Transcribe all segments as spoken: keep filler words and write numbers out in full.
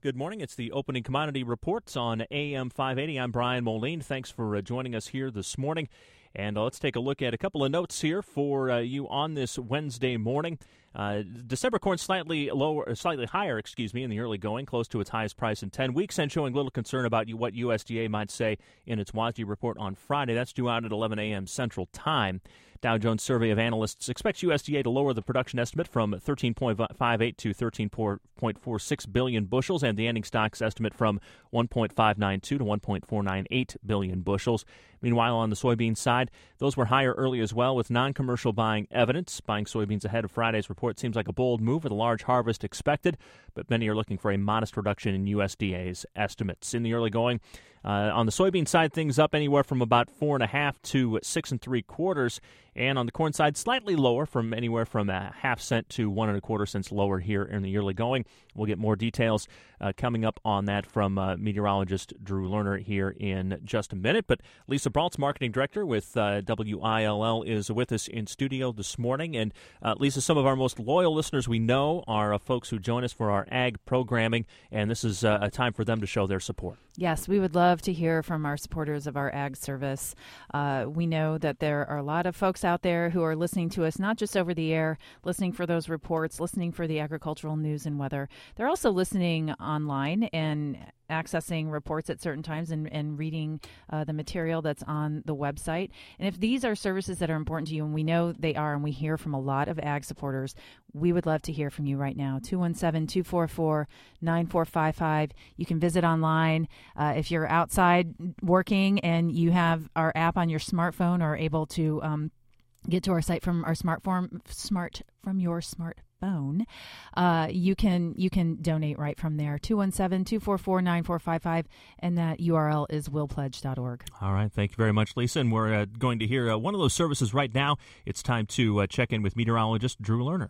Good morning. It's the opening commodity reports on A M five eighty. I'm Brian Moline. Thanks for uh, joining us here this morning. And uh, let's take a look at a couple of notes here for uh, you on this Wednesday morning. Uh, December corn slightly lower, slightly higher, excuse me, in the early going, close to its highest price in ten weeks, and showing little concern about what U S D A might say in its W A S D report on Friday. That's due out at eleven a.m. Central Time. Dow Jones survey of analysts expects U S D A to lower the production estimate from thirteen point five eight to thirteen point four six billion bushels, and the ending stocks estimate from one point five nine two to one point four nine eight billion bushels. Meanwhile, on the soybean side, those were higher early as well, with non-commercial buying evidence. Buying soybeans ahead of Friday's report seems like a bold move with a large harvest expected, but many are looking for a modest reduction in U S D A's estimates. In the early going, uh, on the soybean side, things up anywhere from about four and a half to six and three quarters, and on the corn side, slightly lower, from anywhere from a half cent to one and a quarter cents lower here in the early going. We'll get more details uh, coming up on that from uh, meteorologist Drew Lerner here in just a minute. But Lisa Braultz, marketing director with uh, W I L L, is with us in studio this morning. And uh, Lisa, some of our most loyal listeners we know are uh, folks who join us for our ag programming, and this is uh, a time for them to show their support. Yes, we would love to hear from our supporters of our ag service. Uh, we know that there are a lot of folks out there who are listening to us, not just over the air, listening for those reports, listening for the agricultural news and weather. They're also listening online and accessing reports at certain times and, and reading uh, the material that's on the website. And if these are services that are important to you, and we know they are, and we hear from a lot of ag supporters, we would love to hear from you right now. two one seven, two four four, nine four five five. You can visit online. Uh, if you're outside working and you have our app on your smartphone, or are able to um, get to our site from our smartphone, smart from your smartphone. Phone, uh, you can you can donate right from there. two one seven, two four four, nine four five five, and that U R L is will pledge dot org. All right, thank you very much, Lisa. And we're uh, going to hear uh, one of those services right now. It's time to uh, check in with meteorologist Drew Lerner.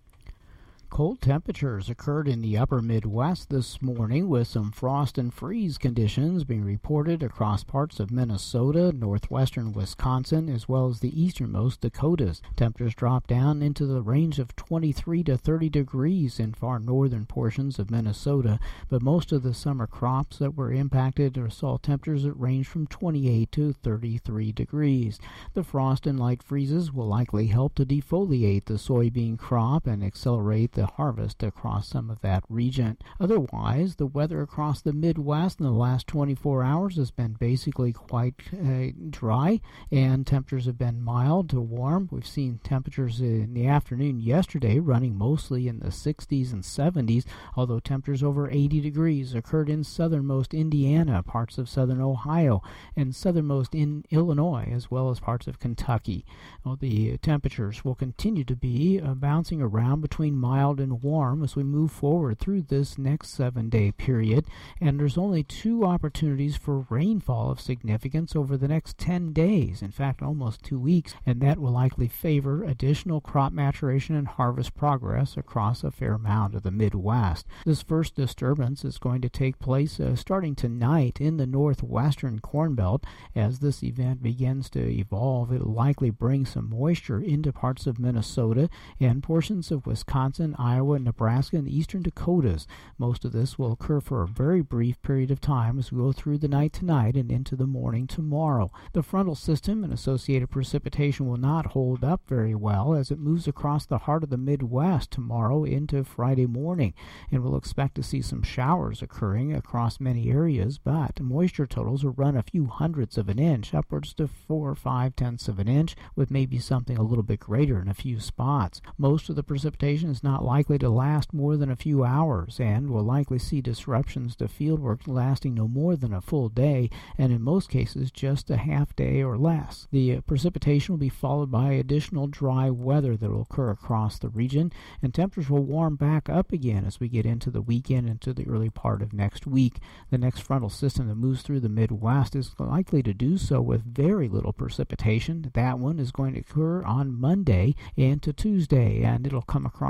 Cold temperatures occurred in the upper Midwest this morning, with some frost and freeze conditions being reported across parts of Minnesota, northwestern Wisconsin, as well as the easternmost Dakotas. Temperatures dropped down into the range of twenty-three to thirty degrees in far northern portions of Minnesota, but most of the summer crops that were impacted saw temperatures that range from twenty-eight to thirty-three degrees. The frost and light freezes will likely help to defoliate the soybean crop and accelerate the harvest across some of that region. Otherwise, the weather across the Midwest in the last twenty-four hours has been basically quite uh, dry, and temperatures have been mild to warm. We've seen temperatures in the afternoon yesterday running mostly in the sixties and seventies, although temperatures over eighty degrees occurred in southernmost Indiana, parts of southern Ohio, and southernmost in Illinois, as well as parts of Kentucky. Well, the temperatures will continue to be uh, bouncing around between mild and warm as we move forward through this next seven-day period, and there's only two opportunities for rainfall of significance over the next ten days, in fact almost two weeks, and that will likely favor additional crop maturation and harvest progress across a fair amount of the Midwest. This first disturbance is going to take place uh, starting tonight in the northwestern Corn Belt. As this event begins to evolve, it will likely bring some moisture into parts of Minnesota and portions of Wisconsin, Iowa, Nebraska, and the eastern Dakotas. Most of this will occur for a very brief period of time as we go through the night tonight and into the morning tomorrow. The frontal system and associated precipitation will not hold up very well as it moves across the heart of the Midwest tomorrow into Friday morning, and we'll expect to see some showers occurring across many areas, but moisture totals will run a few hundredths of an inch, upwards to four or five tenths of an inch, with maybe something a little bit greater in a few spots. Most of the precipitation is not likely to last more than a few hours, and will likely see disruptions to fieldwork lasting no more than a full day, and in most cases just a half day or less. The uh, precipitation will be followed by additional dry weather that will occur across the region, and temperatures will warm back up again as we get into the weekend, into the early part of next week. The next frontal system that moves through the Midwest is likely to do so with very little precipitation. That one is going to occur on Monday into Tuesday, and it'll come across regions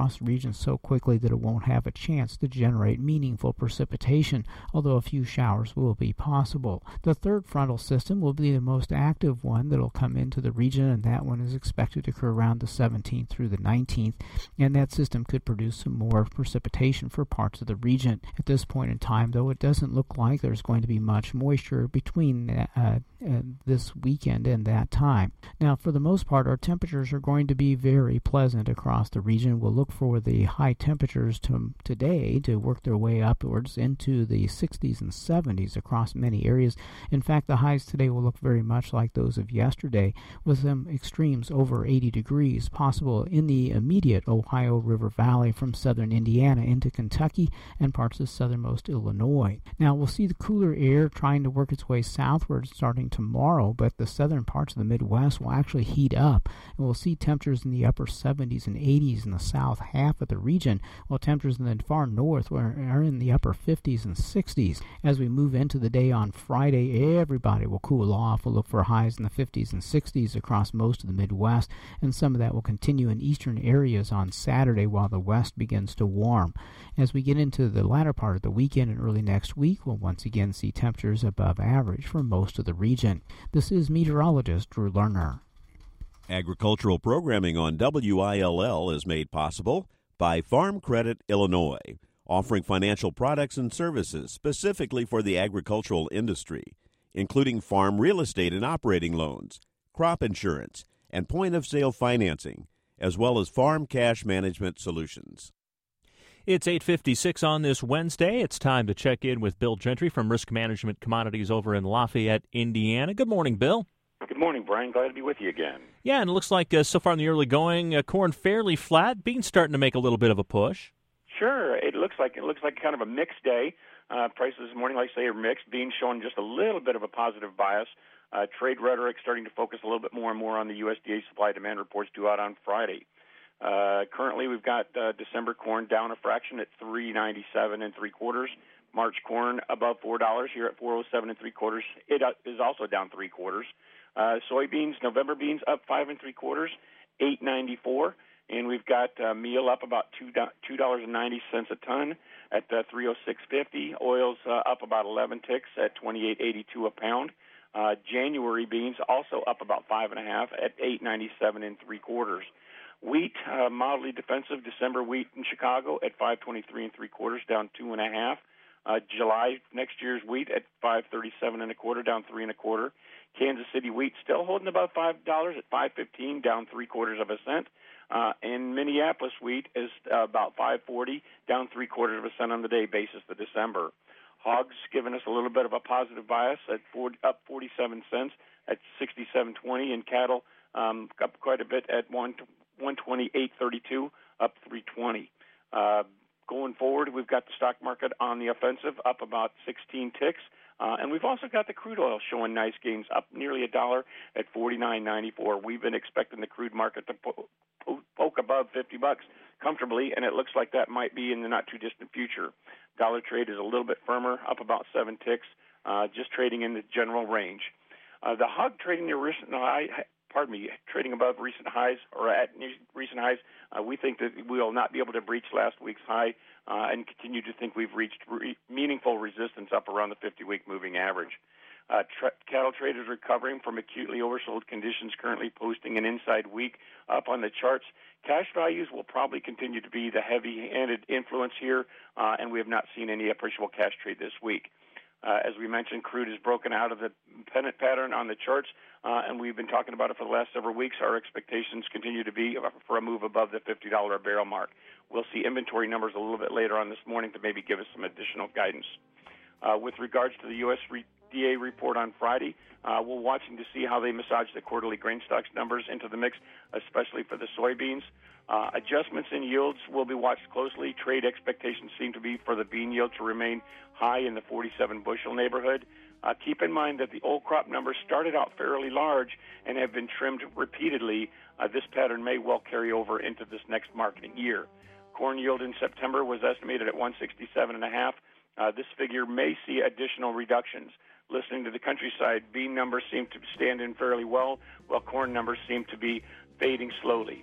region so quickly that it won't have a chance to generate meaningful precipitation, although a few showers will be possible. The third frontal system will be the most active one that will come into the region, and that one is expected to occur around the seventeenth through the nineteenth, and that system could produce some more precipitation for parts of the region. At this point in time, though, it doesn't look like there's going to be much moisture between uh, uh, this weekend and that time. Now, for the most part, our temperatures are going to be very pleasant across the region. We'll look for the high temperatures to, today to work their way upwards into the sixties and seventies across many areas. In fact, the highs today will look very much like those of yesterday, with some extremes over eighty degrees possible in the immediate Ohio River Valley from southern Indiana into Kentucky and parts of southernmost Illinois. Now, we'll see the cooler air trying to work its way southward starting tomorrow, but the southern parts of the Midwest will actually heat up, and we'll see temperatures in the upper seventies and eighties in the south half of the region, while temperatures in the far north are in the upper fifties and sixties. As we move into the day on Friday, everybody will cool off. We'll look for highs in the fifties and sixties across most of the Midwest, and some of that will continue in eastern areas on Saturday while the west begins to warm. As we get into the latter part of the weekend and early next week, we'll once again see temperatures above average for most of the region. This is meteorologist Drew Lerner. Agricultural programming on W I L L is made possible by Farm Credit Illinois, offering financial products and services specifically for the agricultural industry, including farm real estate and operating loans, crop insurance, and point-of-sale financing, as well as farm cash management solutions. It's eight fifty-six on this Wednesday. It's time to check in with Bill Gentry from Risk Management Commodities over in Lafayette, Indiana. Good morning, Bill. Good morning, Brian. Glad to be with you again. Yeah, and it looks like uh, so far in the early going, uh, corn fairly flat, beans starting to make a little bit of a push. Sure, it looks like it looks like kind of a mixed day. Uh, prices this morning, like I say, are mixed. Beans showing just a little bit of a positive bias. Uh, trade rhetoric starting to focus a little bit more and more on the U S D A supply-demand reports due out on Friday. Uh, currently, we've got uh, December corn down a fraction at three ninety-seven and three quarters. March corn above four dollars here at four oh seven and three quarters. It uh, is also down three quarters. Uh, soybeans, November beans up five and three quarters, eight ninety-four, and we've got uh, meal up about two two dollars and ninety cents a ton at uh, three oh six fifty. Oils uh, up about eleven ticks at twenty-eight eighty-two a pound. Uh, January beans also up about five and a half at eight ninety-seven and three quarters. Wheat, uh, mildly defensive. December wheat in Chicago at five twenty-three and three quarters, down two and a half. Uh, July next year's wheat at five thirty-seven and a quarter, down three and a quarter. Kansas City wheat still holding about five dollars at five fifteen, down three quarters of a cent. Uh, and Minneapolis wheat is uh, about five forty, down three quarters of a cent on the day basis for December. Hogs giving us a little bit of a positive bias at four, up forty-seven cents at sixty-seven twenty, and cattle um, up quite a bit at one twenty-eight thirty-two, up three twenty. Uh, going forward, we've got the stock market on the offensive, up about sixteen ticks. Uh, and we've also got the crude oil showing nice gains, up nearly a dollar at forty-nine ninety-four. We've been expecting the crude market to po- po- poke above fifty bucks comfortably, and it looks like that might be in the not-too-distant future. Dollar trade is a little bit firmer, up about seven ticks, uh, just trading in the general range. Uh, the hog trading near recent high, pardon me, trading above recent highs or at recent highs. Uh, we think that we will not be able to breach last week's high uh, and continue to think we've reached re- meaningful resistance up around the fifty-week moving average. Uh, tra- cattle trade is recovering from acutely oversold conditions, currently posting an inside week up on the charts. Cash values will probably continue to be the heavy-handed influence here, uh, and we have not seen any appreciable cash trade this week. Uh, as we mentioned, crude has broken out of the pennant pattern on the charts, uh, and we've been talking about it for the last several weeks. Our expectations continue to be for a move above the fifty dollars a barrel mark. We'll see inventory numbers a little bit later on this morning to maybe give us some additional guidance. Uh, with regards to the U S D A report on Friday, uh, we're watching to see how they massage the quarterly grain stocks numbers into the mix, especially for the soybeans. Uh, adjustments in yields will be watched closely. Trade expectations seem to be for the bean yield to remain high in the forty-seven bushel neighborhood. Uh, keep in mind that the old crop numbers started out fairly large and have been trimmed repeatedly. Uh, this pattern may well carry over into this next marketing year. Corn yield in September was estimated at one sixty-seven and a half. Uh, this figure may see additional reductions. Listening to the countryside, bean numbers seem to stand in fairly well, while corn numbers seem to be fading slowly.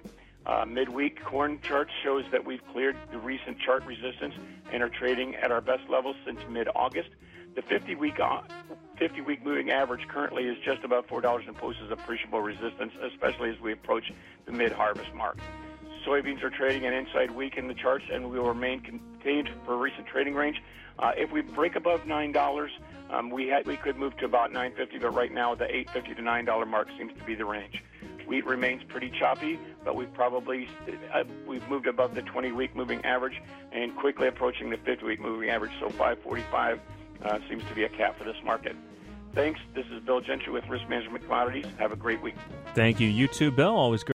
Uh, midweek corn chart shows that we've cleared the recent chart resistance and are trading at our best levels since mid-August. The fifty-week fifty-week moving average currently is just about four dollars and poses appreciable resistance, especially as we approach the mid-harvest mark. Soybeans are trading an inside week in the charts, and we will remain contained for a recent trading range. Uh, if we break above nine dollars, um, we ha- we could move to about nine fifty, but right now the eight fifty to nine dollars mark seems to be the range. Wheat remains pretty choppy, but we've probably uh, we've moved above the twenty-week moving average and quickly approaching the fifty-week moving average. So five forty-five uh, seems to be a cap for this market. Thanks. This is Bill Gentry with Risk Management Commodities. Have a great week. Thank you. You too, Bill. Always great.